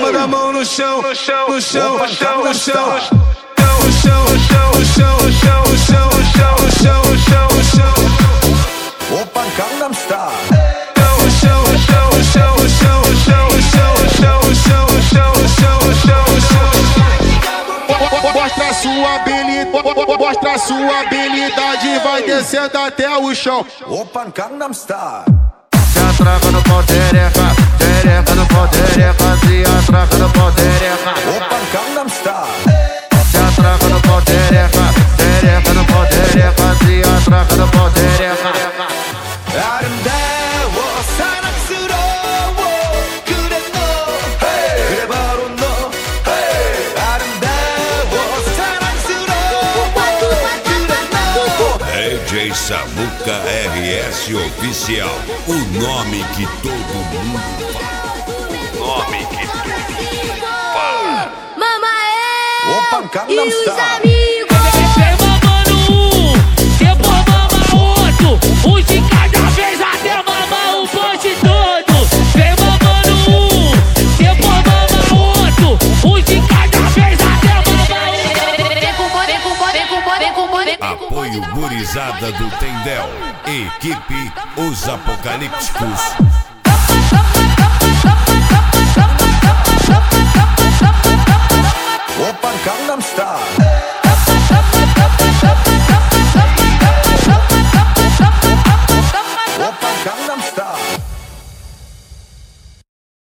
Bota a mão no chão, no chão, no chão, no chão, no chão. Open Gangnam Style. Mostra sua habilidade, vai descendo até o chão. Open Gangnam Style. Se atraca no pau tereca, tereca no pau tereca, se atraca no pau tereca. Open Gangnam Style. Se atraca no pau tereca, tereca no pau tereca, se atraca no pau tereca. 아름다워 사랑스러워 그래 너 그래 바로 너 아름다워 사랑스러워 그래 너 DJ Samuca RS Oficial, o nome que todo mundo fala. Nome que todo mundo fala. Mama Open Gangnam e os Style. amigos. Vem mamando um, depois mama outro. Um de cada vez até mamar o bonde todo. Vem mamando um, depois mama outro. Um de cada vez até mamar Apoio gurizada do Tendel. Equipe Os Apocalípticos.